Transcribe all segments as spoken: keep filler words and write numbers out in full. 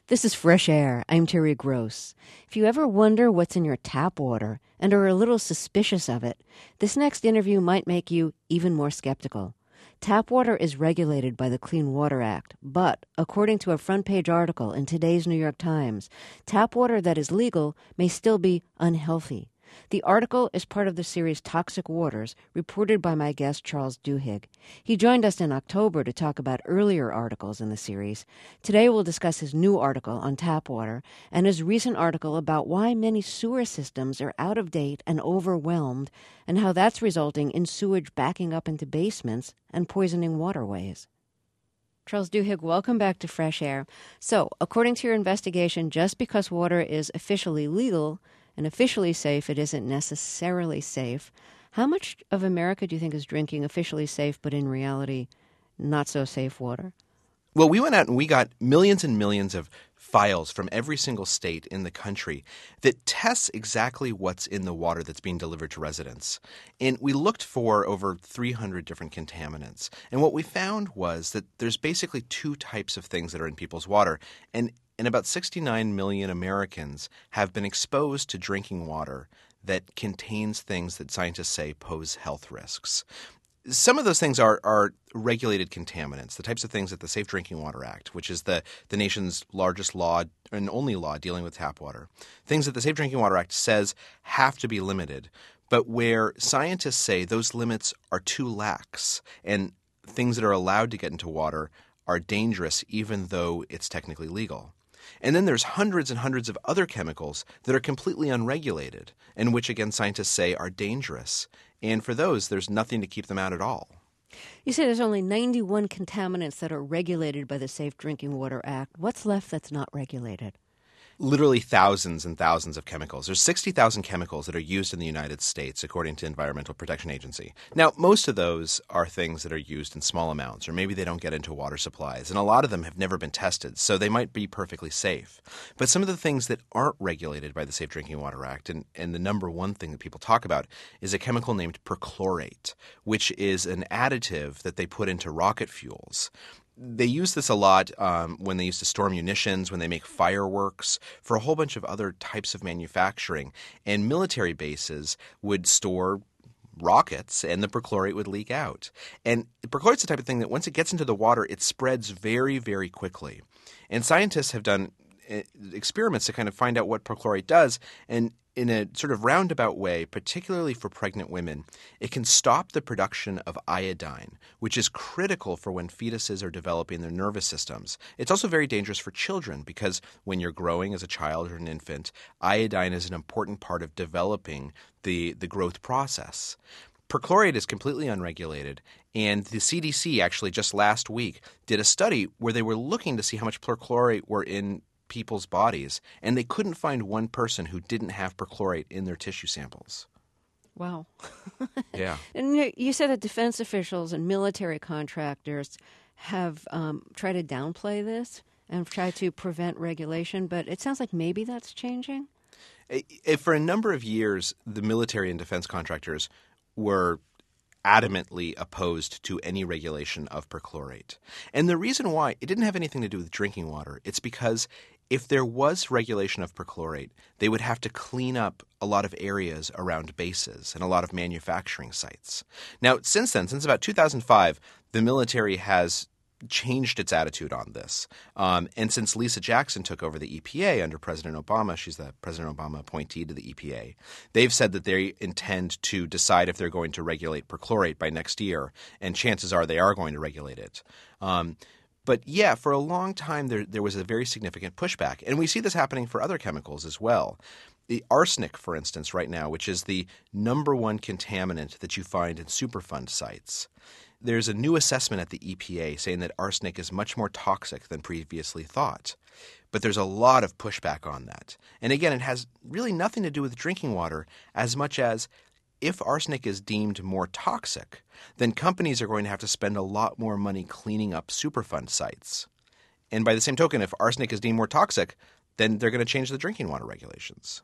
This is Fresh Air. I'm Terry Gross. If you ever wonder what's in your tap water and are a little suspicious of it, this next interview might make you even more skeptical. Tap water is regulated by the Clean Water Act, but according to a front-page article in today's New York Times, tap water that is legal may still be unhealthy. The article is part of the series Toxic Waters, reported by my guest Charles Duhigg. He joined us in October to talk about earlier articles in the series. Today we'll discuss his new article on tap water and his recent article about why many sewer systems are out of date and overwhelmed, and how that's resulting in sewage backing up into basements and poisoning waterways. Charles Duhigg, welcome back to Fresh Air. So, according to your investigation, just because water is officially legal and officially safe, it isn't necessarily safe. How much of America do you think is drinking officially safe, but in reality, not so safe water? Well, we went out and we got millions and millions of files from every single state in the country that tests exactly what's in the water that's being delivered to residents. And we looked for over three hundred different contaminants. And what we found was that there's basically two types of things that are in people's water. And and about sixty-nine million Americans have been exposed to drinking water that contains things that scientists say pose health risks. Some of those things are, are regulated contaminants, the types of things that the Safe Drinking Water Act, which is the, the nation's largest law and only law dealing with tap water, things that the Safe Drinking Water Act says have to be limited, but where scientists say those limits are too lax and things that are allowed to get into water are dangerous even though it's technically legal. And then there's hundreds and hundreds of other chemicals that are completely unregulated and which, again, scientists say are dangerous. And for those, there's nothing to keep them out at all. You say there's only ninety-one contaminants that are regulated by the Safe Drinking Water Act. What's left that's not regulated? Literally thousands and thousands of chemicals. There's sixty thousand chemicals that are used in the United States, according to Environmental Protection Agency. Now, most of those are things that are used in small amounts, or maybe they don't get into water supplies. And a lot of them have never been tested, so they might be perfectly safe. But some of the things that aren't regulated by the Safe Drinking Water Act, and, and the number one thing that people talk about, is a chemical named perchlorate, which is an additive that they put into rocket fuels. They use this a lot um, when they used to store munitions, when they make fireworks, for a whole bunch of other types of manufacturing. And military bases would store rockets, and the perchlorate would leak out. And perchlorate's the type of thing that once it gets into the water, it spreads very, very quickly. And scientists have done experiments to kind of find out what perchlorate does, and in a sort of roundabout way, particularly for pregnant women, it can stop the production of iodine, which is critical for when fetuses are developing their nervous systems. It's also very dangerous for children because when you're growing as a child or an infant, iodine is an important part of developing the, the growth process. Perchlorate is completely unregulated, and the C D C actually just last week did a study where they were looking to see how much perchlorate were in people's bodies, and they couldn't find one person who didn't have perchlorate in their tissue samples. Wow. Yeah. And you said that defense officials and military contractors have um, tried to downplay this and tried to prevent regulation, but it sounds like maybe that's changing? For a number of years, the military and defense contractors were adamantly opposed to any regulation of perchlorate. And the reason why, it didn't have anything to do with drinking water. It's because if there was regulation of perchlorate, they would have to clean up a lot of areas around bases and a lot of manufacturing sites. Now, since then, since about two thousand five, the military has changed its attitude on this. Um, and since Lisa Jackson took over the E P A under President Obama, she's the President Obama appointee to the E P A, they've said that they intend to decide if they're going to regulate perchlorate by next year, and chances are they are going to regulate it. Um, but yeah, for a long time there, there was a very significant pushback. And we see this happening for other chemicals as well. The arsenic, for instance, right now, which is the number one contaminant that you find in Superfund sites. There's a new assessment at the E P A saying that arsenic is much more toxic than previously thought. But there's a lot of pushback on that. And again, it has really nothing to do with drinking water as much as if arsenic is deemed more toxic, then companies are going to have to spend a lot more money cleaning up Superfund sites. And by the same token, if arsenic is deemed more toxic, then they're going to change the drinking water regulations.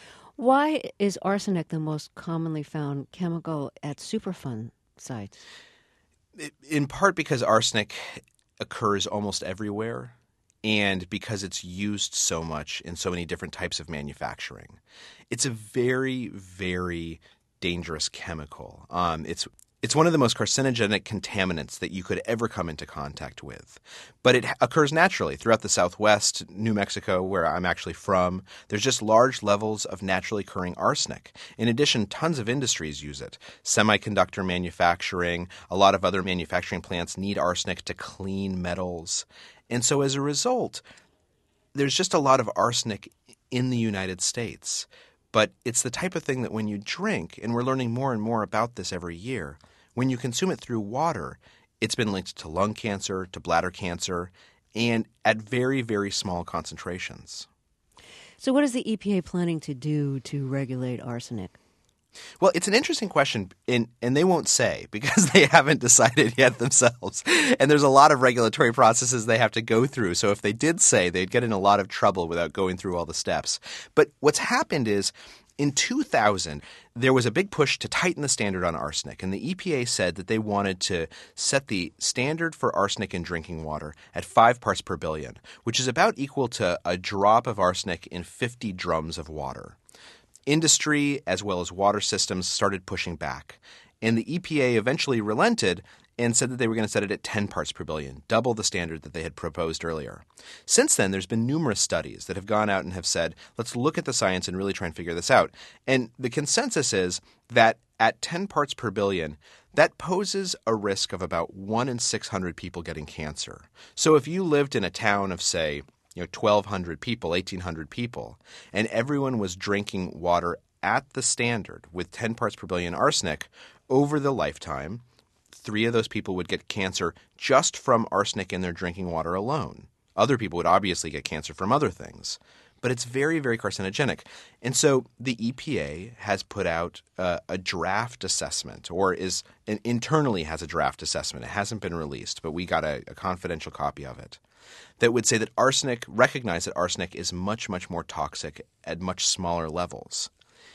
Why is arsenic the most commonly found chemical at Superfund sites? In part because arsenic occurs almost everywhere. and because it's used so much in so many different types of manufacturing. It's a very, very dangerous chemical. Um, it's It's one of the most carcinogenic contaminants that you could ever come into contact with. But it occurs naturally throughout the Southwest, New Mexico, where I'm actually from. There's just large levels of naturally occurring arsenic. In addition, tons of industries use it. Semiconductor manufacturing, a lot of other manufacturing plants need arsenic to clean metals. And so as a result, there's just a lot of arsenic in the United States. But it's the type of thing that when you drink, and we're learning more and more about this every year, when you consume it through water, it's been linked to lung cancer, to bladder cancer, and at very, very small concentrations. So what is the E P A planning to do to regulate arsenic? Well, it's an interesting question, and, and they won't say because they haven't decided yet themselves. And there's a lot of regulatory processes they have to go through. So if they did say, they'd get in a lot of trouble without going through all the steps. But what's happened is in two thousand, there was a big push to tighten the standard on arsenic. And the E P A said that they wanted to set the standard for arsenic in drinking water at five parts per billion, which is about equal to a drop of arsenic in fifty drums of water. Industry, as well as water systems, started pushing back. And the E P A eventually relented and said that they were going to set it at ten parts per billion, double the standard that they had proposed earlier. Since then, there's been numerous studies that have gone out and have said, let's look at the science and really try and figure this out. And the consensus is that at ten parts per billion, that poses a risk of about one in six hundred people getting cancer. So if you lived in a town of, say, you know, twelve hundred people, eighteen hundred people, and everyone was drinking water at the standard with ten parts per billion arsenic over the lifetime, three of those people would get cancer just from arsenic in their drinking water alone. Other people would obviously get cancer from other things. But it's very, very carcinogenic. And so the E P A has put out uh, a draft assessment, or is and internally has a draft assessment. It hasn't been released, but we got a, a confidential copy of it, that would say that arsenic, recognize that arsenic is much, much more toxic at much smaller levels.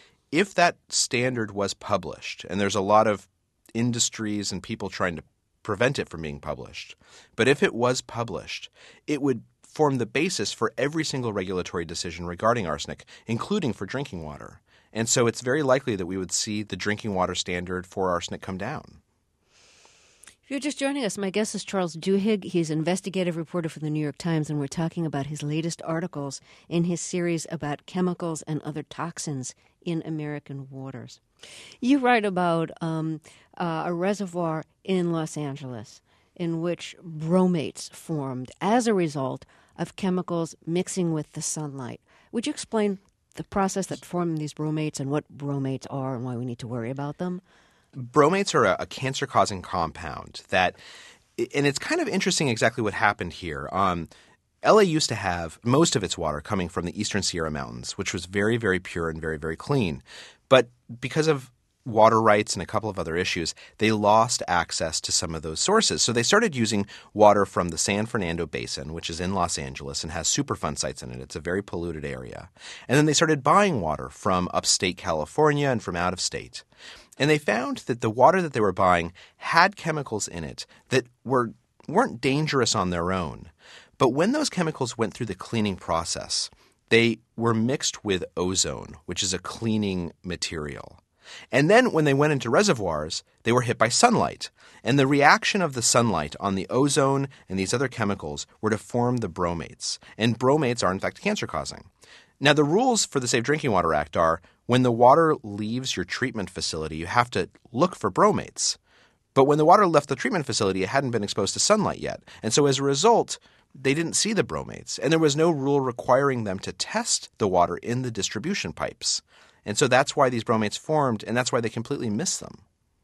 If that standard was published, and there's a lot of industries and people trying to prevent it from being published, but if it was published, it would form the basis for every single regulatory decision regarding arsenic, including for drinking water. And so it's very likely that we would see the drinking water standard for arsenic come down. If you're just joining us, my guest is Charles Duhigg. He's an investigative reporter for the New York Times, and we're talking about his latest articles in his series about chemicals and other toxins in American waters. You write about um, uh, a reservoir in Los Angeles in which bromates formed as a result of chemicals mixing with the sunlight. Would you explain the process that formed these bromates and what bromates are and why we need to worry about them? Bromates are a, a cancer-causing compound that – and it's kind of interesting exactly what happened here. Um, L A used to have most of its water coming from the eastern Sierra Mountains, which was very, very pure and very, very clean. But because of water rights and a couple of other issues, they lost access to some of those sources. So they started using water from the San Fernando Basin, which is in Los Angeles and has Superfund sites in it. It's a very polluted area. And then they started buying water from upstate California and from out of state. And they found that the water that they were buying had chemicals in it that were, weren't dangerous on their own. But when those chemicals went through the cleaning process, they were mixed with ozone, which is a cleaning material. And then when they went into reservoirs, they were hit by sunlight. And the reaction of the sunlight on the ozone and these other chemicals were to form the bromates. And bromates are, in fact, cancer-causing. Now, the rules for the Safe Drinking Water Act are when the water leaves your treatment facility, you have to look for bromates. But when the water left the treatment facility, it hadn't been exposed to sunlight yet. And so as a result, they didn't see the bromates. And there was no rule requiring them to test the water in the distribution pipes. And so that's why these bromates formed, and that's why they completely missed them.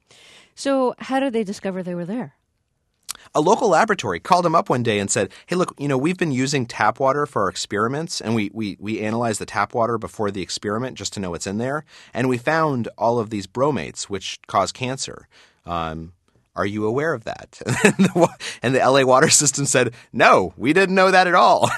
So how did they discover they were there? A local laboratory called them up one day and said, hey, look, you know, we've been using tap water for our experiments, and we, we, we analyzed the tap water before the experiment just to know what's in there, and we found all of these bromates, which cause cancer. Um, are you aware of that? And the L A water system said, no, we didn't know that at all.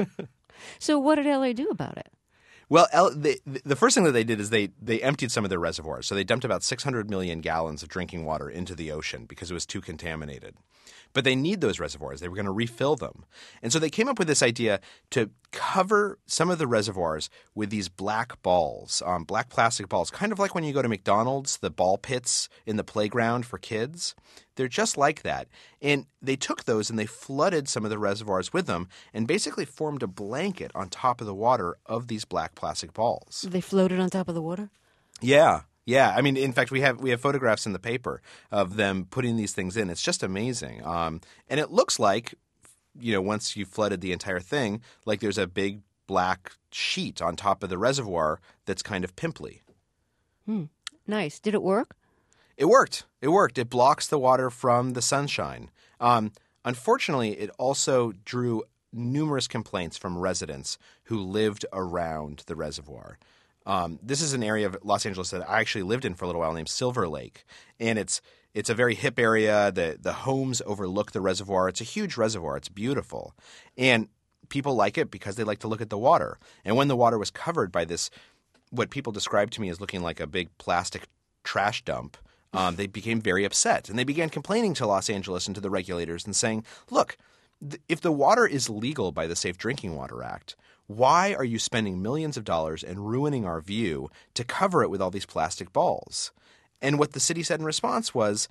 So what did L A do about it? Well, L- the, the first thing that they did is they, they emptied some of their reservoirs. So they dumped about six hundred million gallons of drinking water into the ocean because it was too contaminated. But they need those reservoirs. They were going to refill them. And so they came up with this idea to cover some of the reservoirs with these black balls, um, black plastic balls, kind of like when you go to McDonald's, the ball pits in the playground for kids. They're just like that. And they took those and they flooded some of the reservoirs with them and basically formed a blanket on top of the water of these black plastic balls. They floated on top of the water? Yeah. Yeah, I mean, in fact, we have we have photographs in the paper of them putting these things in. It's just amazing. Um, and it looks like, you know, once you flooded the entire thing, like there's a big black sheet on top of the reservoir that's kind of pimply. Hmm. Nice. Did it work? It worked. It worked. It blocks the water from the sunshine. Um, unfortunately, it also drew numerous complaints from residents who lived around the reservoir. Um, this is an area of Los Angeles that I actually lived in for a little while named Silver Lake. And it's it's a very hip area. The, the homes overlook the reservoir. It's a huge reservoir. It's beautiful. And people like it because they like to look at the water. And when the water was covered by this, what people described to me as looking like a big plastic trash dump, um, they became very upset. And they began complaining to Los Angeles and to the regulators and saying, look, th- if the water is legal by the Safe Drinking Water Act, why are you spending millions of dollars and ruining our view to cover it with all these plastic balls? And what the city said in response was,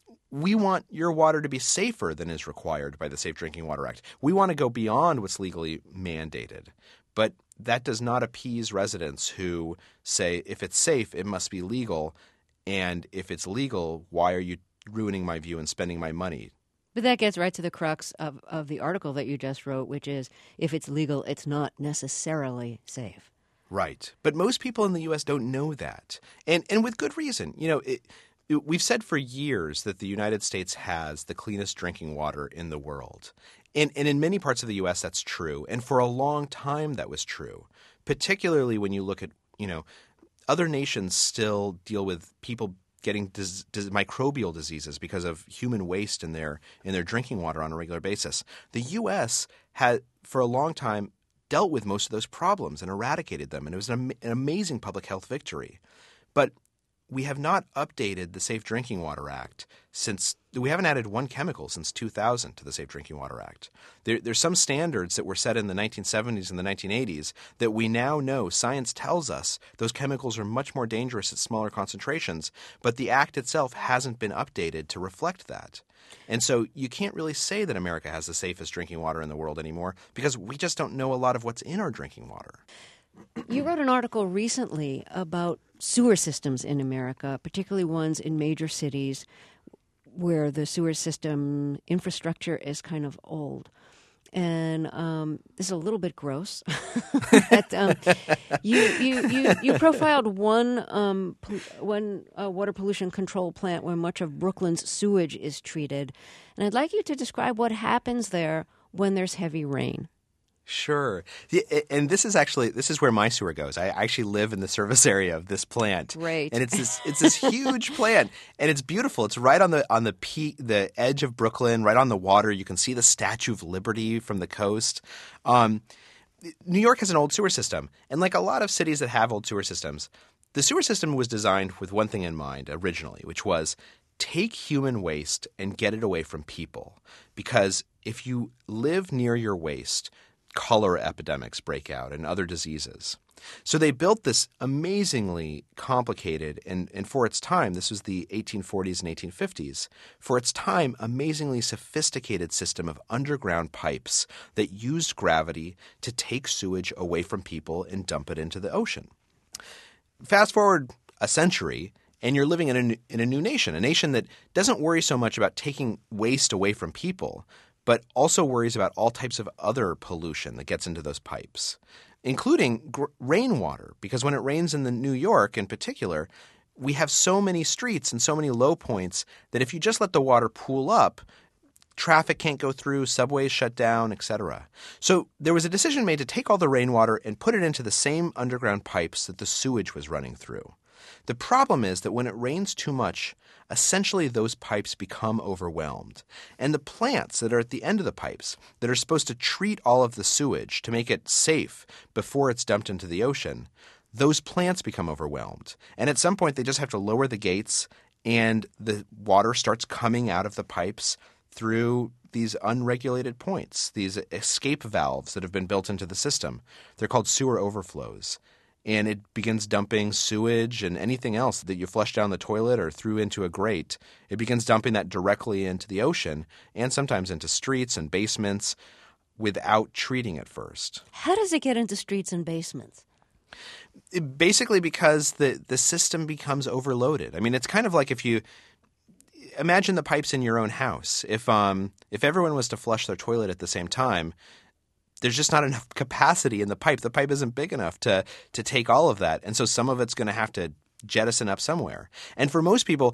we want your water to be safer than is required by the Safe Drinking Water Act. We want to go beyond what's legally mandated. But that does not appease residents who say, if it's safe, it must be legal. And if it's legal, why are you ruining my view and spending my money? But that gets right to the crux of, of the article that you just wrote, which is if it's legal, it's not necessarily safe. Right. But most people in the U S don't know that. And and with good reason. You know, it, it, we've said for years that the United States has the cleanest drinking water in the world. And, and in many parts of the U S that's true. And for a long time that was true, particularly when you look at, you know, other nations still deal with people getting dis- dis- microbial diseases because of human waste in their in their drinking water on a regular basis. The U S had, for a long time, dealt with most of those problems and eradicated them, and it was an, am- an amazing public health victory. But we have not updated the Safe Drinking Water Act since – we haven't added one chemical since two thousand to the Safe Drinking Water Act. There, there's some standards that were set in the nineteen seventies and the nineteen eighties that we now know, science tells us, those chemicals are much more dangerous at smaller concentrations, but the act itself hasn't been updated to reflect that. And so you can't really say that America has the safest drinking water in the world anymore because we just don't know a lot of what's in our drinking water. You wrote an article recently about sewer systems in America, particularly ones in major cities where the sewer system infrastructure is kind of old. And um, this is a little bit gross. but, um, you, you, you, you profiled one um, pol- one uh, water pollution control plant where much of Brooklyn's sewage is treated. And I'd like you to describe what happens there when there's heavy rain. Sure. And this is actually – this is where my sewer goes. I actually live in the service area of this plant. Right. And it's this it's this huge plant, and it's beautiful. It's right on the on the peak, the edge of Brooklyn, right on the water. You can see the Statue of Liberty from the coast. Um, New York has an old sewer system, and like a lot of cities that have old sewer systems, the sewer system was designed with one thing in mind originally, which was take human waste and get it away from people. Because if you live near your waste – cholera epidemics break out and other diseases. So they built this amazingly complicated, and, and for its time, this was the eighteen forties and eighteen fifties, for its time, amazingly sophisticated system of underground pipes that used gravity to take sewage away from people and dump it into the ocean. Fast forward a century, and you're living in a, in a new nation, a nation that doesn't worry so much about taking waste away from people, but also worries about all types of other pollution that gets into those pipes, including gr- rainwater. Because when it rains in the New York in particular, we have so many streets and so many low points that if you just let the water pool up, traffic can't go through, subways shut down, et cetera. So there was a decision made to take all the rainwater and put it into the same underground pipes that the sewage was running through. The problem is that when it rains too much, essentially those pipes become overwhelmed. And the plants that are at the end of the pipes that are supposed to treat all of the sewage to make it safe before it's dumped into the ocean, those plants become overwhelmed. And at some point they just have to lower the gates and the water starts coming out of the pipes through these unregulated points, these escape valves that have been built into the system. They're called sewer overflows. And it begins dumping sewage and anything else that you flush down the toilet or threw into a grate. It begins dumping that directly into the ocean and sometimes into streets and basements without treating it first. How does it get into streets and basements? It, basically because the, the system becomes overloaded. I mean, it's kind of like if you imagine the pipes in your own house. If um if everyone was to flush their toilet at the same time, there's just not enough capacity in the pipe. The pipe isn't big enough to to take all of that. And so some of it's going to have to jettison up somewhere. And for most people,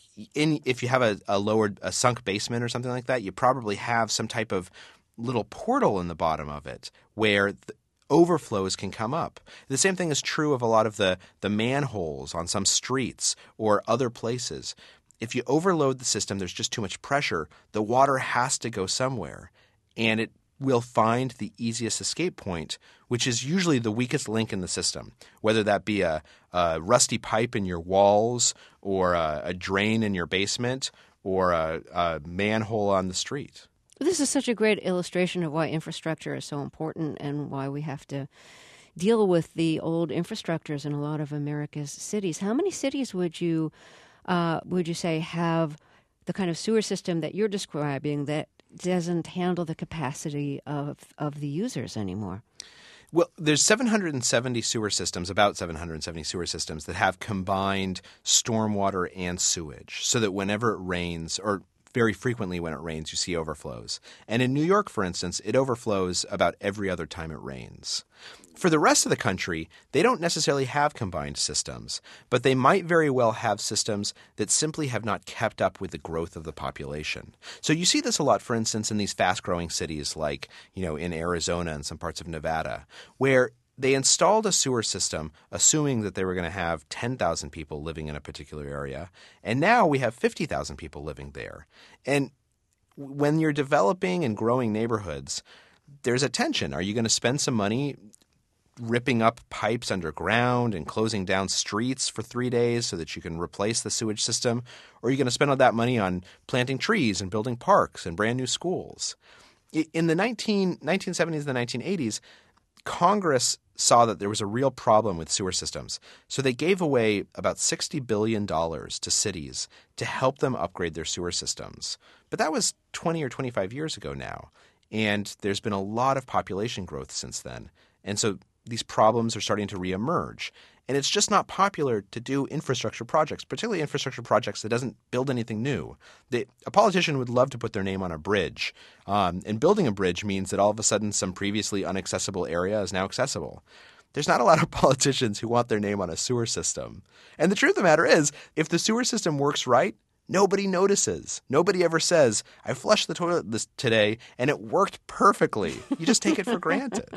in if you have a, a lowered, a sunk basement or something like that, you probably have some type of little portal in the bottom of it where the overflows can come up. The same thing is true of a lot of the, the manholes on some streets or other places. If you overload the system, there's just too much pressure. The water has to go somewhere. And it will find the easiest escape point, which is usually the weakest link in the system, whether that be a, a rusty pipe in your walls or a, a drain in your basement or a, a manhole on the street. This is such a great illustration of why infrastructure is so important and why we have to deal with the old infrastructures in a lot of America's cities. How many cities would you uh, would you say have the kind of sewer system that you're describing that doesn't handle the capacity of of the users anymore? Well, there's seven hundred seventy sewer systems, about seven hundred seventy sewer systems that have combined stormwater and sewage so that whenever it rains, or very frequently when it rains, you see overflows. And in New York, for instance, it overflows about every other time it rains. For the rest of the country, they don't necessarily have combined systems, but they might very well have systems that simply have not kept up with the growth of the population. So you see this a lot, for instance, in these fast-growing cities like, you know, in Arizona and some parts of Nevada, where they installed a sewer system assuming that they were going to have ten thousand people living in a particular area, and now we have fifty thousand people living there. And when you're developing and growing neighborhoods, there's a tension. Are you going to spend some money ripping up pipes underground and closing down streets for three days so that you can replace the sewage system? Or are you going to spend all that money on planting trees and building parks and brand new schools? In the nineteen, nineteen seventies and the nineteen eighties, Congress saw that there was a real problem with sewer systems. So they gave away about sixty billion dollars to cities to help them upgrade their sewer systems. But that was twenty or twenty-five years ago now. And there's been a lot of population growth since then. And so these problems are starting to reemerge. And it's just not popular to do infrastructure projects, particularly infrastructure projects that doesn't build anything new. They, a politician would love to put their name on a bridge. Um, and building a bridge means that all of a sudden some previously inaccessible area is now accessible. There's not a lot of politicians who want their name on a sewer system. And the truth of the matter is, if the sewer system works right, nobody notices. Nobody ever says, I flushed the toilet this today and it worked perfectly. You just take it for granted.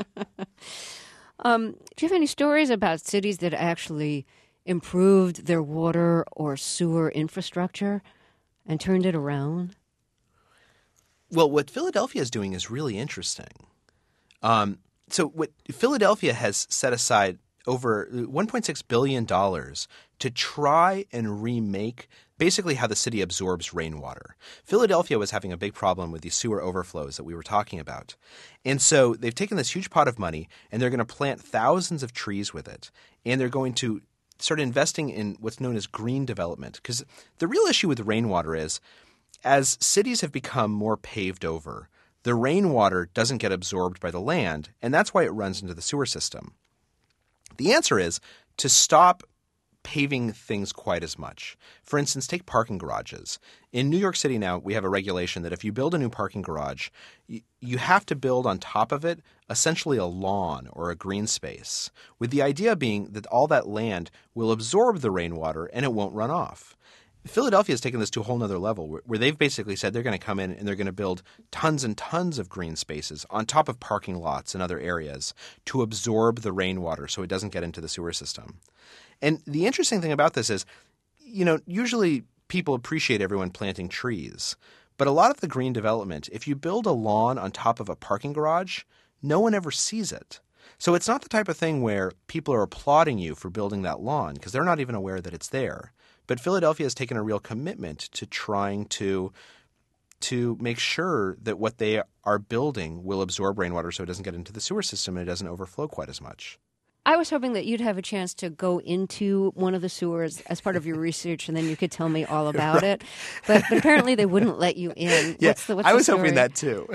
Um, do you have any stories about cities that actually improved their water or sewer infrastructure and turned it around? Well, what Philadelphia is doing is really interesting. Um, so what Philadelphia has set aside over one point six billion dollars to try and remake basically how the city absorbs rainwater. Philadelphia was having a big problem with these sewer overflows that we were talking about. And so they've taken this huge pot of money and they're going to plant thousands of trees with it. And they're going to start investing in what's known as green development. Because the real issue with rainwater is, as cities have become more paved over, the rainwater doesn't get absorbed by the land, and that's why it runs into the sewer system. The answer is to stop paving things quite as much. For instance, take parking garages. In New York City now, we have a regulation that if you build a new parking garage, you, you have to build on top of it essentially a lawn or a green space, with the idea being that all that land will absorb the rainwater and it won't run off. Philadelphia has taken this to a whole nother level where they've basically said they're going to come in and they're going to build tons and tons of green spaces on top of parking lots and other areas to absorb the rainwater so it doesn't get into the sewer system. And the interesting thing about this is, you know, usually people appreciate everyone planting trees. But a lot of the green development, if you build a lawn on top of a parking garage, no one ever sees it. So it's not the type of thing where people are applauding you for building that lawn because they're not even aware that it's there. But Philadelphia has taken a real commitment to trying to to make sure that what they are building will absorb rainwater so it doesn't get into the sewer system and it doesn't overflow quite as much. I was hoping that you'd have a chance to go into one of the sewers as part of your research, and then you could tell me all about right. it. But, but apparently they wouldn't let you in. Yeah, what's the, what's I the was story? hoping that too.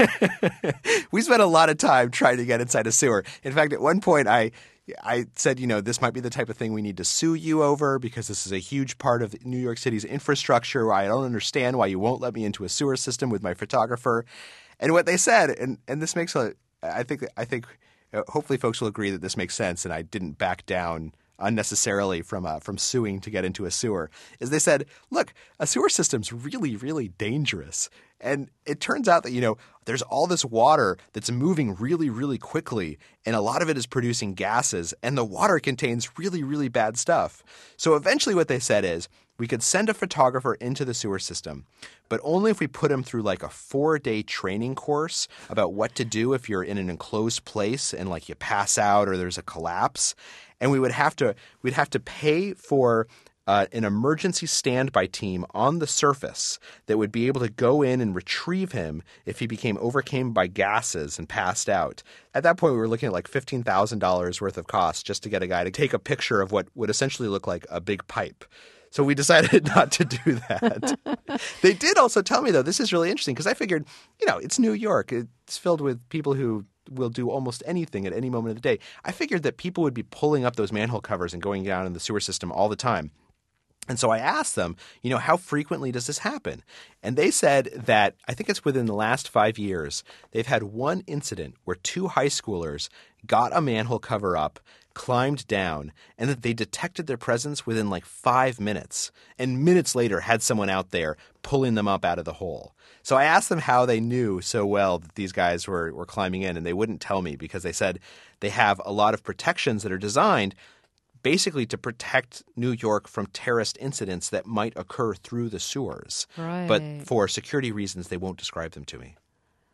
We spent a lot of time trying to get inside a sewer. In fact, at one point I I said, you know, this might be the type of thing we need to sue you over because this is a huge part of New York City's infrastructure. I don't understand why you won't let me into a sewer system with my photographer. And what they said, and, and this makes a, I think, I think hopefully folks will agree that this makes sense and I didn't back down unnecessarily from uh, from suing to get into a sewer, is they said, look, a sewer system's really, really dangerous. And it turns out that, you know, there's all this water that's moving really, really quickly, and a lot of it is producing gases, and the water contains really, really bad stuff. So eventually what they said is we could send a photographer into the sewer system, but only if we put him through like a four-day training course about what to do if you're in an enclosed place and like you pass out or there's a collapse. And we would have to we'd have to pay for uh, an emergency standby team on the surface that would be able to go in and retrieve him if he became overcome by gases and passed out. At that point, we were looking at like fifteen thousand dollars worth of costs just to get a guy to take a picture of what would essentially look like a big pipe. So we decided not to do that. They did also tell me, though, this is really interesting because I figured, you know, it's New York. It's filled with people who will do almost anything at any moment of the day. I figured that people would be pulling up those manhole covers and going down in the sewer system all the time. And so I asked them, you know, how frequently does this happen? And they said that I think it's within the last five years, they've had one incident where two high schoolers got a manhole cover up, climbed down, and that they detected their presence within like five minutes. And minutes later had someone out there pulling them up out of the hole. So I asked them how they knew so well that these guys were, were climbing in, and they wouldn't tell me because they said they have a lot of protections that are designed basically to protect New York from terrorist incidents that might occur through the sewers. Right. But for security reasons, they won't describe them to me.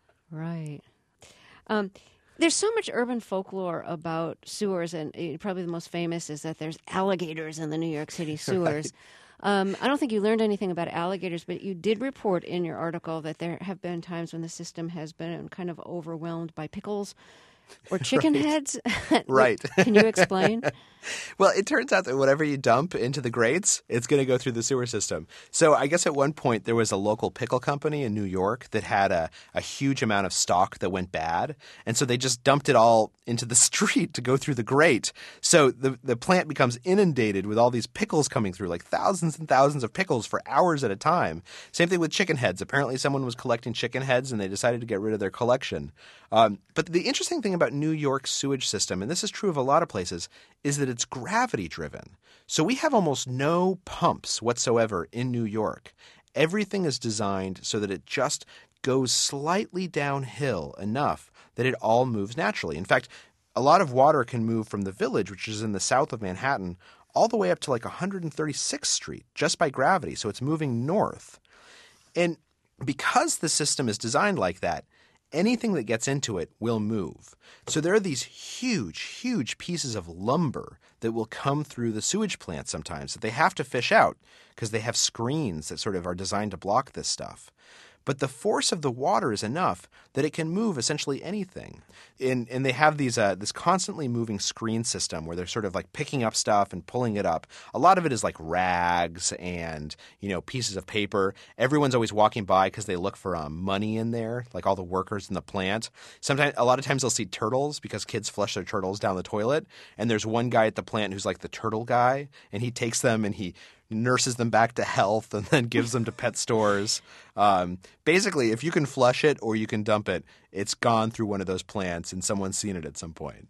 Right. Um, there's so much urban folklore about sewers, and uh, probably the most famous is that there's alligators in the New York City sewers. Right. Um, I don't think you learned anything about alligators, but you did report in your article that there have been times when the system has been kind of overwhelmed by pickles or chicken right. heads. Right. Can you explain? Well, it turns out that whatever you dump into the grates, it's going to go through the sewer system. So I guess at one point there was a local pickle company in New York that had a, a huge amount of stock that went bad. And so they just dumped it all into the street to go through the grate. So the, the plant becomes inundated with all these pickles coming through, like thousands and thousands of pickles for hours at a time. Same thing with chicken heads. Apparently someone was collecting chicken heads and they decided to get rid of their collection. Um, but the interesting thing about New York's sewage system, and this is true of a lot of places, is that it's gravity driven. So we have almost no pumps whatsoever in New York. Everything is designed so that it just goes slightly downhill enough that it all moves naturally. In fact, a lot of water can move from the Village, which is in the south of Manhattan, all the way up to like one hundred thirty-sixth Street just by gravity. So it's moving north. And because the system is designed like that, anything that gets into it will move. So there are these huge, huge pieces of lumber that will come through the sewage plant sometimes that they have to fish out because they have screens that sort of are designed to block this stuff. But the force of the water is enough that it can move essentially anything. And, and they have these uh, this constantly moving screen system where they're sort of like picking up stuff and pulling it up. A lot of it is like rags and, you know, pieces of paper. Everyone's always walking by because they look for um, money in there, like all the workers in the plant. Sometimes, a lot of times they'll see turtles because kids flush their turtles down the toilet. And there's one guy at the plant who's like the turtle guy, and he takes them and he nurses them back to health and then gives them to pet stores. Um, basically, if you can flush it or you can dump it, it's gone through one of those plants and someone's seen it at some point.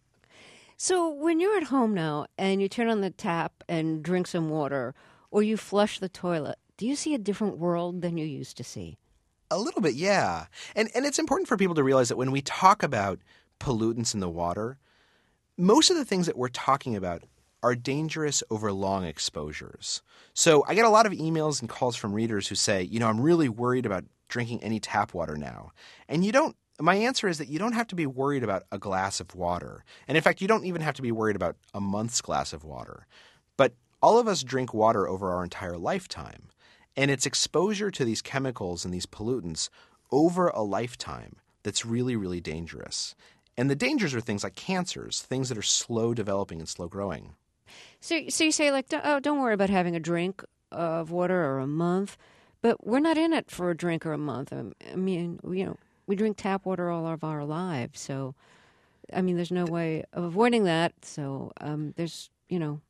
So when you're at home now and you turn on the tap and drink some water or you flush the toilet, do you see a different world than you used to see? A little bit, yeah. And and it's important for people to realize that when we talk about pollutants in the water, most of the things that we're talking about are dangerous over long exposures. So I get a lot of emails and calls from readers who say, you know, I'm really worried about drinking any tap water now. And you don't – my answer is that you don't have to be worried about a glass of water. And in fact, you don't even have to be worried about a month's glass of water. But all of us drink water over our entire lifetime. And it's exposure to these chemicals and these pollutants over a lifetime that's really, really dangerous. And the dangers are things like cancers, things that are slow developing and slow growing. So, so you say, like, oh, don't worry about having a drink of water or a month. But we're not in it for a drink or a month. I mean, you know, we drink tap water all of our lives. So, I mean, there's no way of avoiding that. So um, there's, you know.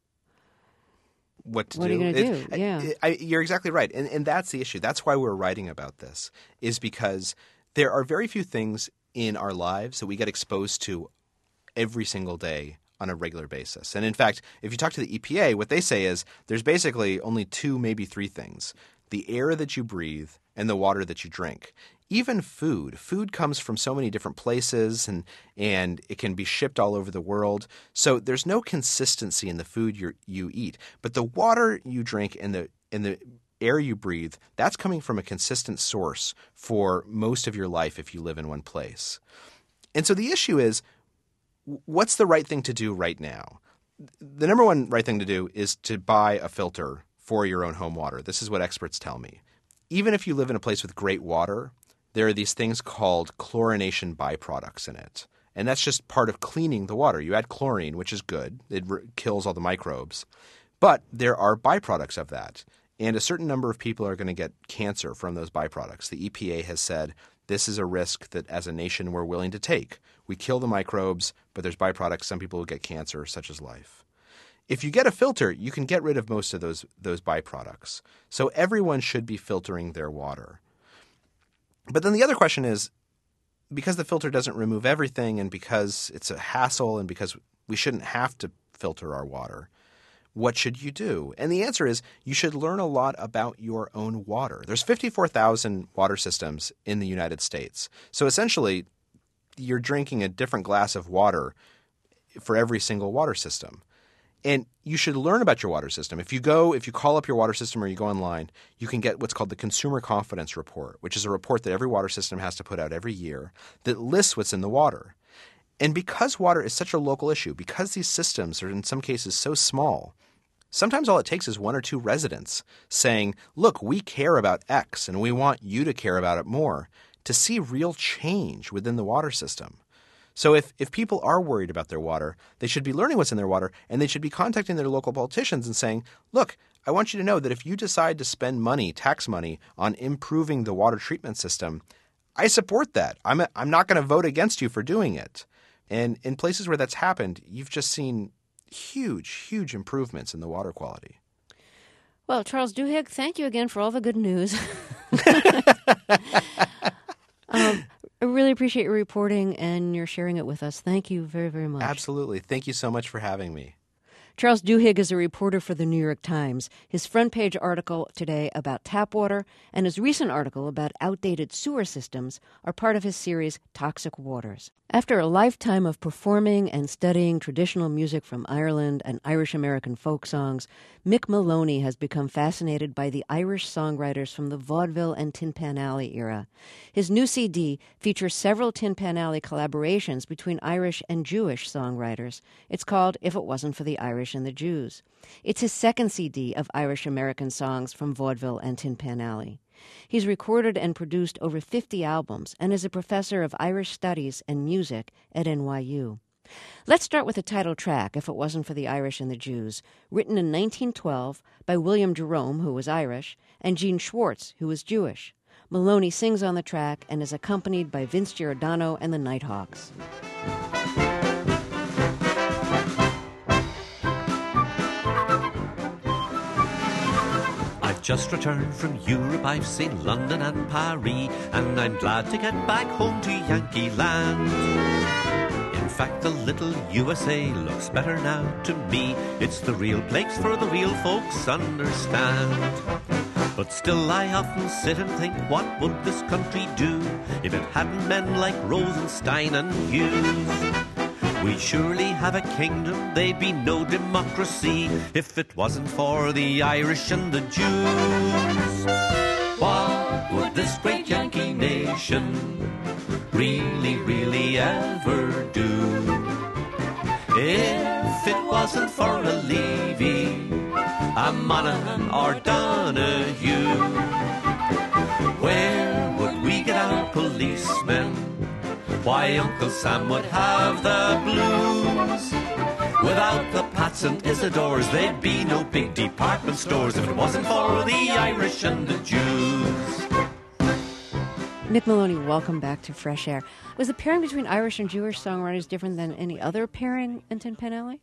What to what do. are you going to It- do? Yeah. I, I, you're exactly right. And, and that's the issue. That's why we're writing about this, is because there are very few things in our lives that we get exposed to every single day on a regular basis. And in fact, if you talk to the E P A, what they say is there's basically only two, maybe three things: the air that you breathe and the water that you drink. Even food. Food comes from so many different places, and and it can be shipped all over the world. So there's no consistency in the food you you eat. But the water you drink and the and the air you breathe, that's coming from a consistent source for most of your life if you live in one place. And so the issue is, what's the right thing to do right now? The number one right thing to do is to buy a filter for your own home water. This is what experts tell me. Even if you live in a place with great water, there are these things called chlorination byproducts in it. And that's just part of cleaning the water. You add chlorine, which is good. It re- kills all the microbes. But there are byproducts of that. And a certain number of people are going to get cancer from those byproducts. The E P A has said this is a risk that as a nation we're willing to take. We kill the microbes, but there's byproducts. Some people will get cancer, such as life. If you get a filter, you can get rid of most of those those byproducts. So everyone should be filtering their water. But then the other question is, because the filter doesn't remove everything and because it's a hassle and because we shouldn't have to filter our water, what should you do? And the answer is you should learn a lot about your own water. There's fifty-four thousand water systems in the United States. So essentially, you're drinking a different glass of water for every single water system. And you should learn about your water system. If you go, if you call up your water system or you go online, you can get what's called the Consumer Confidence Report, which is a report that every water system has to put out every year that lists what's in the water. And because water is such a local issue, because these systems are in some cases so small, sometimes all it takes is one or two residents saying, look, we care about X and we want you to care about it more, to see real change within the water system. So if, if people are worried about their water, they should be learning what's in their water, and they should be contacting their local politicians and saying, look, I want you to know that if you decide to spend money, tax money, on improving the water treatment system, I support that. I'm, a, I'm not going to vote against you for doing it. And in places where that's happened, you've just seen huge, huge improvements in the water quality. Well, Charles Duhigg, thank you again for all the good news. um, I really appreciate your reporting and your sharing it with us. Thank you very, very much. Absolutely. Thank you so much for having me. Charles Duhigg is a reporter for the New York Times. His front page article today about tap water and his recent article about outdated sewer systems are part of his series Toxic Waters. After a lifetime of performing and studying traditional music from Ireland and Irish-American folk songs, Mick Maloney has become fascinated by the Irish songwriters from the vaudeville and Tin Pan Alley era. His new C D features several Tin Pan Alley collaborations between Irish and Jewish songwriters. It's called If It Wasn't for the Irish and the Jews. It's his second C D of Irish-American songs from vaudeville and Tin Pan Alley. He's recorded and produced over fifty albums and is a professor of Irish studies and music at N Y U. Let's start with the title track, If It Wasn't for the Irish and the Jews, written in nineteen twelve by William Jerome, who was Irish, and Gene Schwartz, who was Jewish. Maloney sings on the track and is accompanied by Vince Giordano and the Nighthawks. Just returned from Europe, I've seen London and Paris, and I'm glad to get back home to Yankee Land. In fact, the little U S A looks better now to me. It's the real place for the real folks understand. But still I often sit and think, what would this country do if it hadn't men like Rosenstein and Hughes? We'd surely have a kingdom, there'd be no democracy if it wasn't for the Irish and the Jews. What would this great Yankee nation really, really ever do if it wasn't for a levy a Monaghan or Donahue. Where would we get our policemen? Why, Uncle Sam would have the blues. Without the Pats and Isidores, there'd be no big department stores if it wasn't for the Irish and the Jews. Mick Maloney, welcome back to Fresh Air. Was the pairing between Irish and Jewish songwriters different than any other pairing in Tin Pan Alley?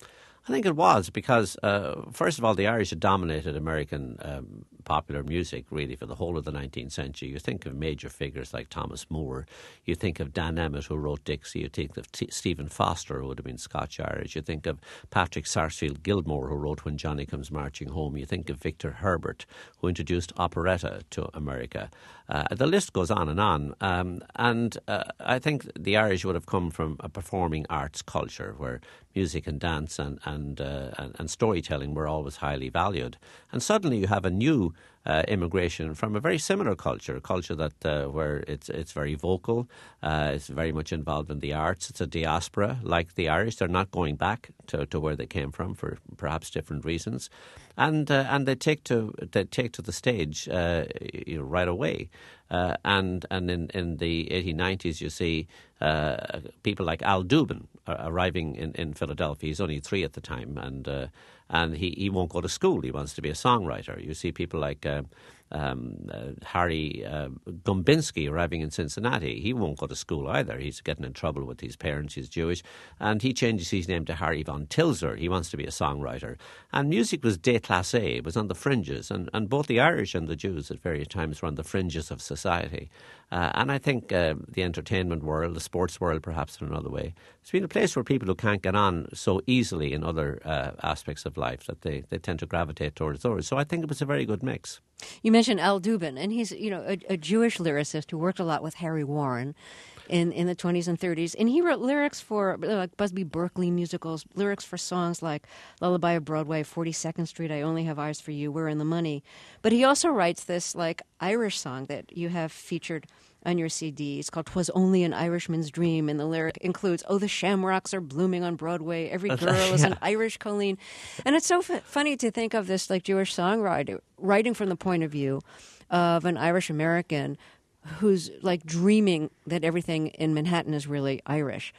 I think it was because, uh, first of all, the Irish had dominated American um, popular music really for the whole of the nineteenth century. You think of major figures like Thomas Moore. You think of Dan Emmett, who wrote Dixie. You think of T- Stephen Foster, who would have been Scotch-Irish. You think of Patrick Sarsfield Gilmore, who wrote When Johnny Comes Marching Home. You think of Victor Herbert, who introduced operetta to America. Uh, the list goes on and on. Um, and uh, I think the Irish would have come from a performing arts culture where music and dance and and, uh, and and storytelling were always highly valued. And suddenly you have a new uh, immigration from a very similar culture, a culture that uh, where it's it's very vocal, uh, it's very much involved in the arts. It's a diaspora like the Irish. They're not going back to, to where they came from for perhaps different reasons, and uh, and they take to they take to the stage uh, you know, right away. Uh, and and in, in the eighteen nineties, you see uh, people like Al Dubin uh, arriving in, in Philadelphia. He's only three at the time, and uh, and he, he won't go to school. He wants to be a songwriter. You see people like uh, um, uh, Harry uh, Gumbinsky arriving in Cincinnati. He won't go to school either. He's getting in trouble with his parents. He's Jewish, and he changes his name to Harry von Tilzer. He wants to be a songwriter. And music was déclassé. It was on the fringes, and, and both the Irish and the Jews at various times were on the fringes of society. Uh, and I think uh, the entertainment world, the sports world perhaps in another way, it's been a place where people who can't get on so easily in other uh, aspects of life that they, they tend to gravitate towards those. So I think it was a very good mix. You mentioned Al Dubin, and he's you know a, a Jewish lyricist who worked a lot with Harry Warren in, in the twenties and thirties. And he wrote lyrics for like Busby Berkeley musicals, lyrics for songs like Lullaby of Broadway, forty-second Street, I Only Have Eyes for You, We're in the Money. But he also writes this like Irish song that you have featured on your C D. It's called 'Twas Only an Irishman's Dream, and the lyric includes, oh, the shamrocks are blooming on Broadway, every girl is an Irish Colleen. And it's so f- funny to think of this like Jewish songwriter writing from the point of view of an Irish American who's like dreaming that everything in Manhattan is really Irish.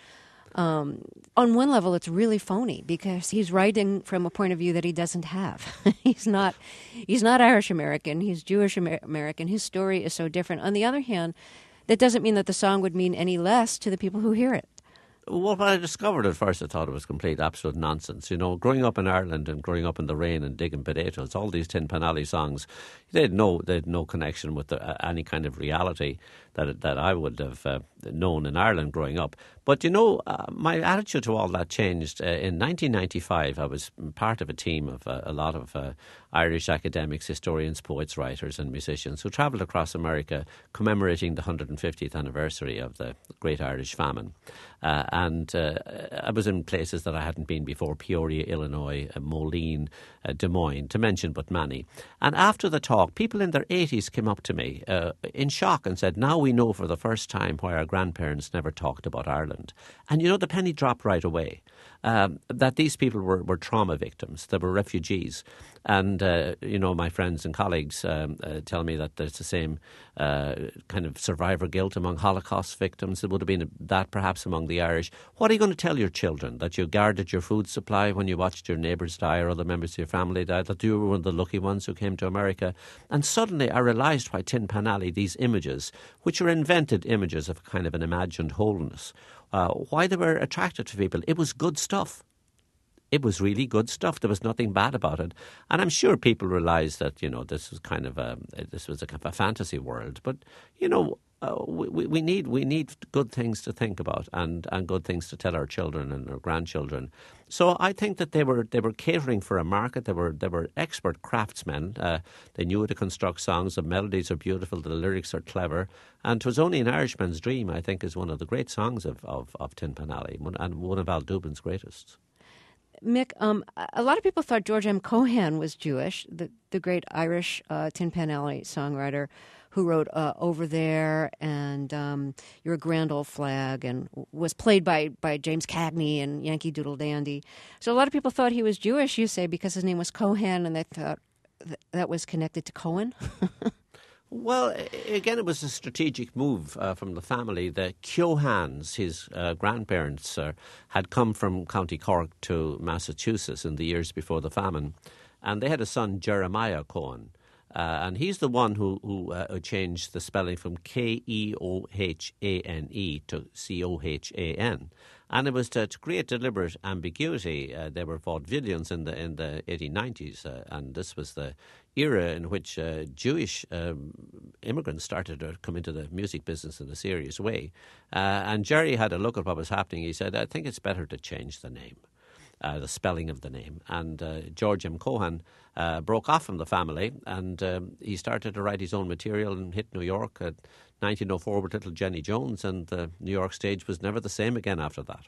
Um, on one level, it's really phony because he's writing from a point of view that he doesn't have. he's not, he's not Irish American. He's Jewish Amer- American. His story is so different. On the other hand, that doesn't mean that the song would mean any less to the people who hear it. Well, when I discovered it first, I thought it was complete, absolute nonsense. You know, growing up in Ireland and growing up in the rain and digging potatoes, all these Tin Pan Alley songs, they had no, they had no connection with the, uh, any kind of reality that that I would have uh, known in Ireland growing up. But, you know, uh, my attitude to all that changed. Uh, in nineteen ninety-five, I was part of a team of uh, a lot of uh, Irish academics, historians, poets, writers and musicians who travelled across America commemorating the one hundred fiftieth anniversary of the Great Irish Famine. Uh, and uh, I was in places that I hadn't been before, Peoria, Illinois, uh, Moline, uh, Des Moines, to mention but many. And after the talk, people in their eighties came up to me uh, in shock and said, now we know for the first time why our grandparents never talked about Ireland. And, you know, the penny dropped right away. Um, that these people were, were trauma victims, they were refugees. And, uh, you know, my friends and colleagues um, uh, tell me that there's the same uh, kind of survivor guilt among Holocaust victims. There would have been that perhaps among the Irish. What are you going to tell your children? That you guarded your food supply when you watched your neighbours die or other members of your family die? That you were one of the lucky ones who came to America? And suddenly I realised why Tin Pan Alley, these images, which are invented images of kind of an imagined wholeness, Uh, why they were attracted to people. It was good stuff. It was really good stuff. There was nothing bad about it. And I'm sure people realised that, you know, this was kind of a, this was a kind of a fantasy world. But, you know, uh, we, we need we need good things to think about and, and good things to tell our children and our grandchildren. So I think that they were they were catering for a market. They were they were expert craftsmen. Uh, they knew how to construct songs. The melodies are beautiful. The lyrics are clever. And 'Twas Only an Irishman's Dream, I think, is one of the great songs of, of, of Tin Pan Alley and one of Al Dubin's greatest. Mick, um, a lot of people thought George M. Cohan was Jewish, the, the great Irish uh, Tin Pan Alley songwriter who wrote uh, Over There and um, You're a Grand Old Flag, and was played by, by James Cagney and Yankee Doodle Dandy. So a lot of people thought he was Jewish, you say, because his name was Cohan, and they thought th- that was connected to Cohen. Well, again, it was a strategic move uh, from the family. The Cohans, his uh, grandparents, uh, had come from County Cork to Massachusetts in the years before the famine, and they had a son, Jeremiah Cohen. Uh, and he's the one who, who uh, changed the spelling from K E O H A N E to C O H A N. And it was to, to create deliberate ambiguity. Uh, they were vaudevillians in the in the eighteen nineties, uh, and this was the era in which uh, Jewish um, immigrants started to come into the music business in a serious way. Uh, and Jerry had a look at what was happening. He said, I think it's better to change the name. Uh, the spelling of the name. And uh, George M. Cohan uh, broke off from the family, and um, he started to write his own material and hit New York at nineteen oh four with Little Jenny Jones, and the New York stage was never the same again after that.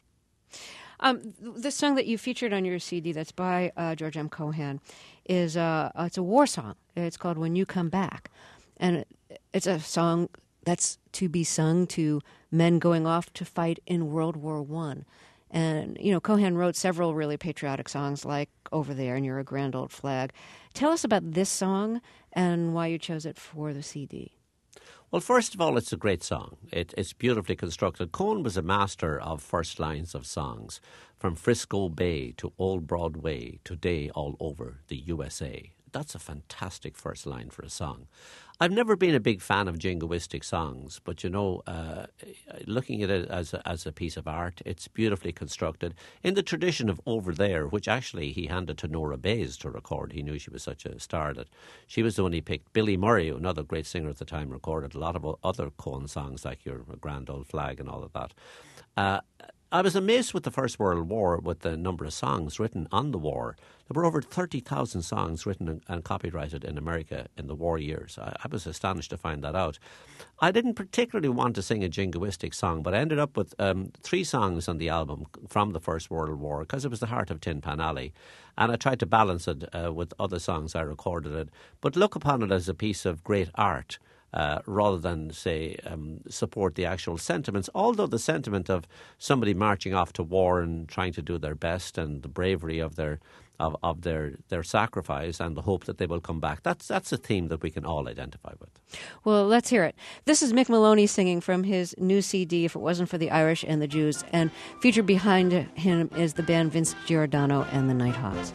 Um, the song that you featured on your C D that's by uh, George M. Cohan is uh, it's a war song. It's called When You Come Back. And it's a song that's to be sung to men going off to fight in World War One. And, you know, Cohan wrote several really patriotic songs like Over There and You're a Grand Old Flag. Tell us about this song and why you chose it for the C D. Well, first of all, it's a great song. It, it's beautifully constructed. Cohen was a master of first lines of songs, from Frisco Bay to Old Broadway, today all over the U S A. That's a fantastic first line for a song. I've never been a big fan of jingoistic songs, but, you know, uh, looking at it as a, as a piece of art, it's beautifully constructed in the tradition of Over There, which actually he handed to Nora Bayes to record. He knew she was such a star that she was the one he picked. Billy Murray, another great singer at the time, recorded a lot of other Cohen songs like Your Grand Old Flag and all of that. Uh, I was amazed with the First World War with the number of songs written on the war. There were over thirty thousand songs written and, and copyrighted in America in the war years. I, I was astonished to find that out. I didn't particularly want to sing a jingoistic song, but I ended up with um, three songs on the album from the First World War because it was the heart of Tin Pan Alley. And I tried to balance it uh, with other songs I recorded it, but look upon it as a piece of great art. Uh, rather than, say, um, support the actual sentiments, although the sentiment of somebody marching off to war and trying to do their best and the bravery of their of, of their, their sacrifice and the hope that they will come back, that's that's a theme that we can all identify with. Well, let's hear it. This is Mick Maloney singing from his new C D, If It Wasn't for the Irish and the Jews, and featured behind him is the band Vince Giordano and the Nighthawks.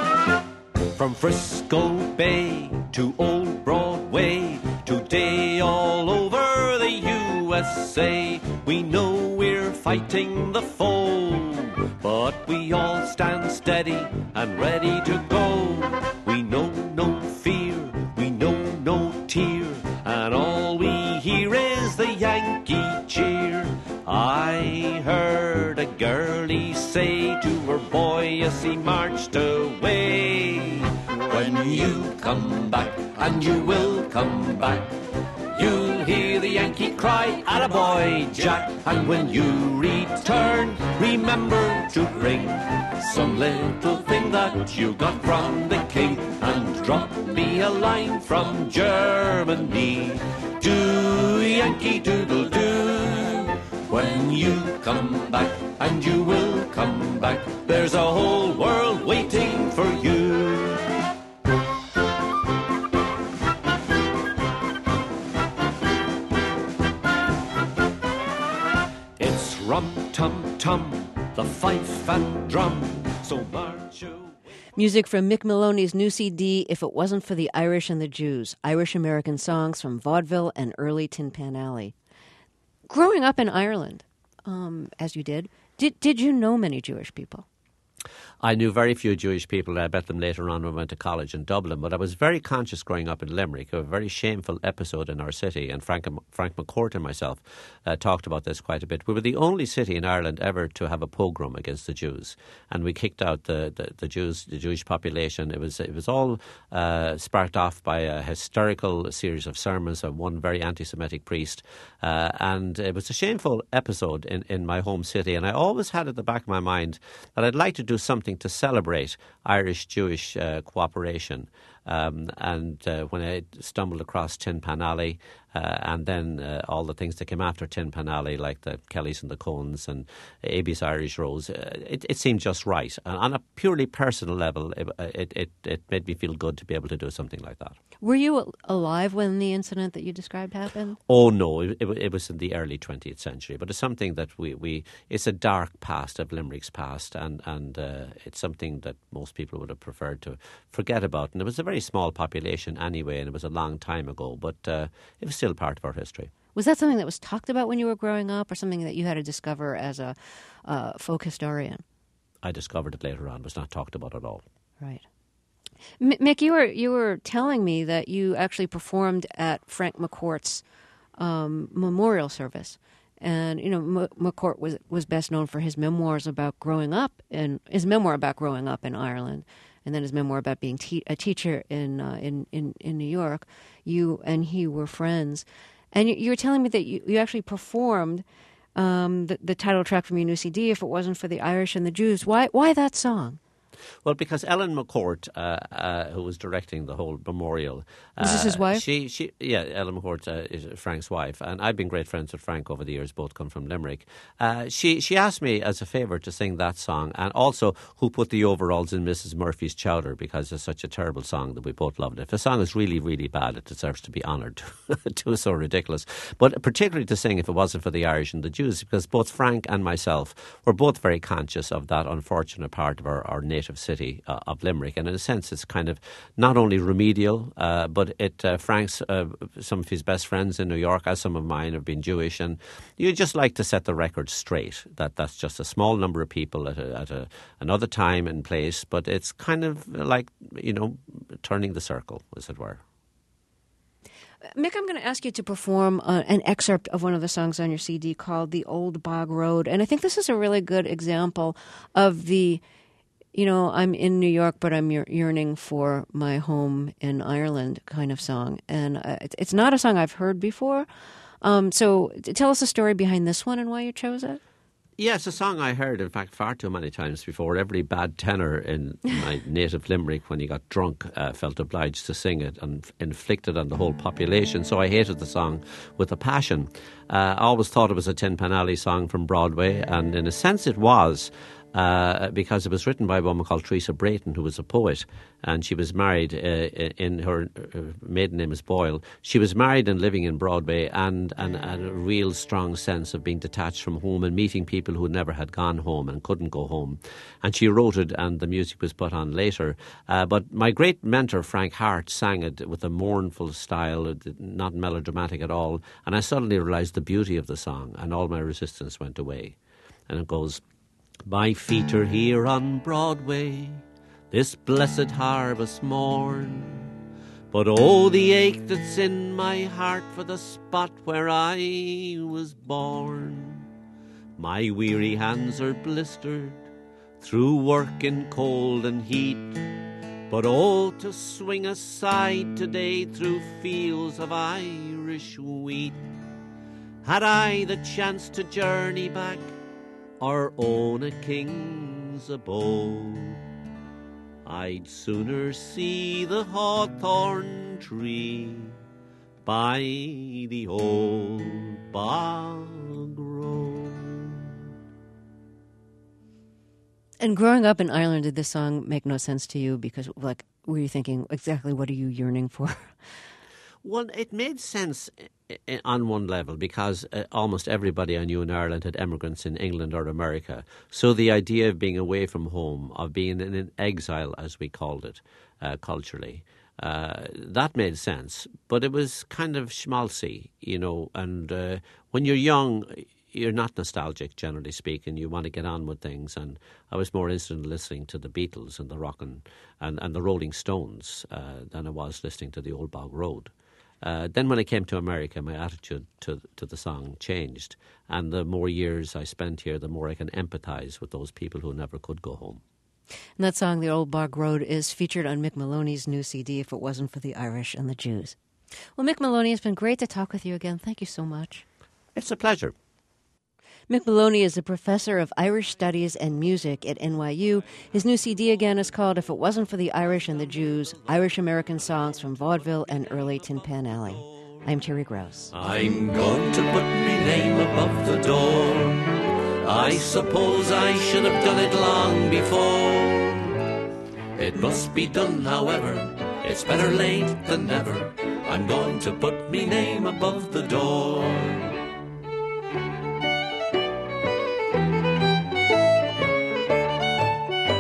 From Frisco Bay to Old Broadway, today all over the U S A, we know we're fighting the foe, but we all stand steady and ready to go. We know no fear, we know no tear, and all we hear is the Yankee cheer. I heard a girlie say to her boy as he marched away, when you come back, and you will come back, you'll hear the Yankee cry, attaboy, Jack. And when you return, remember to bring some little thing that you got from the king, and drop me a line from Germany. Do Yankee Doodle do. When you come back, and you will come back, there's a whole world waiting for you. Tum-tum, the fife and drum, so march away. Music from Mick Maloney's new C D, If It Wasn't for the Irish and the Jews, Irish-American songs from vaudeville and early Tin Pan Alley. Growing up in Ireland, um, as you did, did, did you know many Jewish people? I knew very few Jewish people. I met them later on when I went to college in Dublin. But I was very conscious growing up in Limerick of a very shameful episode in our city. And Frank, Frank McCourt and myself uh, talked about this quite a bit. We were the only city in Ireland ever to have a pogrom against the Jews. And we kicked out the, the, the Jews, the Jewish population. It was, it was all uh, sparked off by a hysterical series of sermons of one very anti-Semitic priest. Uh, and it was a shameful episode in, in my home city. And I always had at the back of my mind that I'd like to do something something to celebrate Irish-Jewish uh, cooperation. Um, and uh, when I stumbled across Tin Pan Alley, uh, and then uh, all the things that came after Tin Pan Alley, like the Kellys and the Cones and A B's Irish Rose, uh, it, it seemed just right. And on a purely personal level, it, it, it, it made me feel good to be able to do something like that. Were you alive when the incident that you described happened? Oh, no, it, it, it was in the early twentieth century. But it's something that we, we it's a dark past of Limerick's past, and, and uh, it's something that most people would have preferred to forget about. And it was a very small population anyway, and it was a long time ago, but uh, it was still part of our history. Was that something that was talked about when you were growing up, or something that you had to discover as a uh, folk historian? I discovered it later on. It was not talked about at all. Right. M- Mick, you were you were telling me that you actually performed at Frank McCourt's um, memorial service, and you know M- McCourt was was best known for his memoirs about growing up, and his memoir about growing up in Ireland, and then his memoir about being te- a teacher in, uh, in in in New York. You and he were friends, and you, you were telling me that you, you actually performed um, the, the title track from your new C D, "If It Wasn't for the Irish and the Jews." Why why that song? Well, because Ellen McCourt, uh, uh, who was directing the whole memorial, uh, is this his wife? She, she, yeah, Ellen McCourt uh, is Frank's wife, and I've been great friends with Frank over the years. Both come from Limerick. Uh, she, she asked me as a favour to sing that song, and also who put the overalls in Missus Murphy's chowder, because it's such a terrible song that we both loved it. If the song is really, really bad, it deserves to be honoured. Too so ridiculous, but particularly to sing "If It Wasn't for the Irish and the Jews," because both Frank and myself were both very conscious of that unfortunate part of our, our native city uh, of Limerick, and in a sense it's kind of not only remedial, uh, but it uh, Frank's uh, some of his best friends in New York, as some of mine, have been Jewish, and you just like to set the record straight that that's just a small number of people at, a, at a, another time and place, but it's kind of like, you know, turning the circle, as it were. Mick, I'm going to ask you to perform uh, an excerpt of one of the songs on your C D called "The Old Bog Road," and I think this is a really good example of the, you know, I'm in New York, but I'm yearning for my home in Ireland kind of song. And uh, it's not a song I've heard before. Um, so tell us the story behind this one and why you chose it. Yeah, it's a song I heard, in fact, far too many times before. Every bad tenor in my native Limerick, when he got drunk, uh, felt obliged to sing it and inflicted on the whole population. So I hated the song with a passion. Uh, I always thought it was a Tin Pan Alley song from Broadway, and in a sense it was. Uh, because it was written by a woman called Teresa Brayton, who was a poet, and she was married, uh, in her, her maiden name is Boyle. She was married and living in Broadway, and, and, and a real strong sense of being detached from home and meeting people who never had gone home and couldn't go home. And she wrote it, and the music was put on later. Uh, but my great mentor, Frank Hart, sang it with a mournful style, not melodramatic at all, and I suddenly realised the beauty of the song, and all my resistance went away. And it goes, "My feet are here on Broadway, this blessed harvest morn, but oh, the ache that's in my heart for the spot where I was born. My weary hands are blistered through work in cold and heat, but oh, to swing aside today through fields of Irish wheat. Had I the chance to journey back or own a king's abode, I'd sooner see the hawthorn tree by the old bog road." And growing up in Ireland, did this song make no sense to you? Because, like, were you thinking, exactly what are you yearning for? Well, it made sense on one level because uh, almost everybody I knew in Ireland had immigrants in England or America. So the idea of being away from home, of being in exile, as we called it, uh, culturally, uh, that made sense. But it was kind of schmaltzy, you know, and uh, when you're young, you're not nostalgic, generally speaking. You want to get on with things, and I was more interested in listening to the Beatles and the rock and, and, and the Rolling Stones uh, than I was listening to the Old Bog Road. Uh, then when I came to America, my attitude to, to the song changed. And the more years I spent here, the more I can empathise with those people who never could go home. And that song, "The Old Bog Road," is featured on Mick Maloney's new C D, "If It Wasn't for the Irish and the Jews." Well, Mick Maloney, it's been great to talk with you again. Thank you so much. It's a pleasure. Mick Maloney is a professor of Irish Studies and Music at N Y U. His new C D again is called If It Wasn't for the Irish and the Jews, Irish-American Songs from Vaudeville and Early Tin Pan Alley. I'm Terry Gross. I'm going to put my name above the door. I suppose I should have done it long before. It must be done, however, it's better late than never. I'm going to put me name above the door.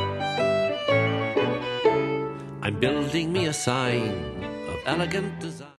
I'm building me a sign of elegant design.